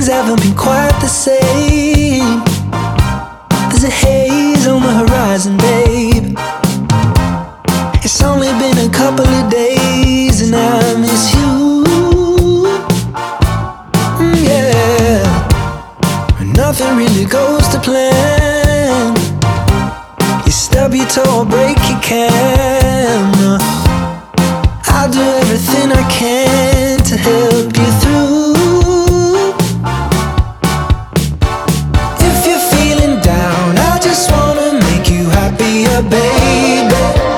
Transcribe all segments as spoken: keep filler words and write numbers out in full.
things haven't been quite the same. There's a haze on the horizon, babe. It's only been a couple of days and I miss you. Mm, yeah. Nothing really goes to plan. You stub your toe or break your camera. I'll do everything I can to help you through. If you're feeling down, I just wanna make you happier, baby.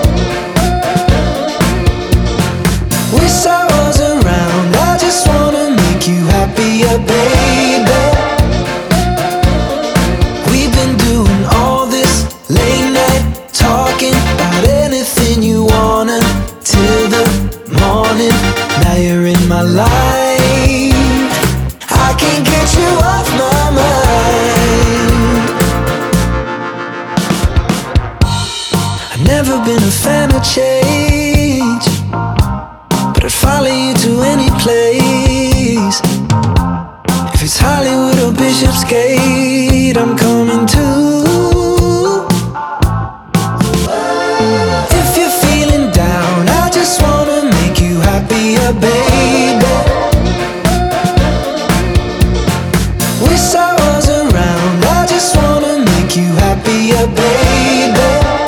Wish I was around, I just wanna make you happier, baby. We've been doing all this late night talking about anything you wanna till the morning. Now you're in my life, I can't get you off my mind. I've never been a fan of change, but I'd follow you to any place. If it's Hollywood or Bishopsgate, I'm coming too. If you're feeling down, I just wanna make you happier, baby. Wish I was around, I just wanna make you happier, baby.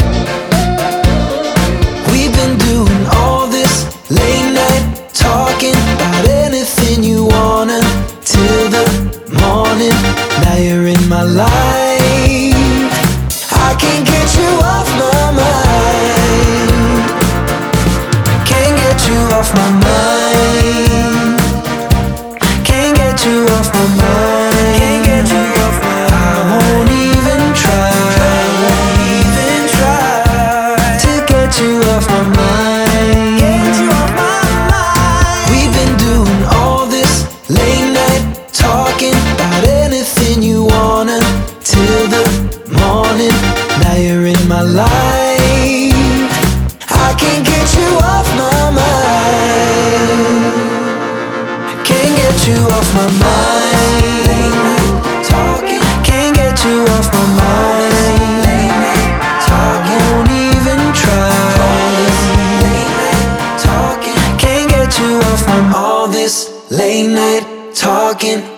We've been doing all this late night talking about anything you wanna till the morning. Now you're in my life, I can't get you off my mind. Can't get you off my mind. Can't get you off my mind. Can't get you off my mind. I won't even try. Won't even try to get you off my mind. Get you off my mind. We've been doing all this late night talking about anything you wanna till the morning. Now you're in my life, I can't get you off my mind. Can't get you off my mind. Late night talking, can't get you off my mind. Late night talking, won't even try. Late night talking, can't get you off my mind. All this late night talking.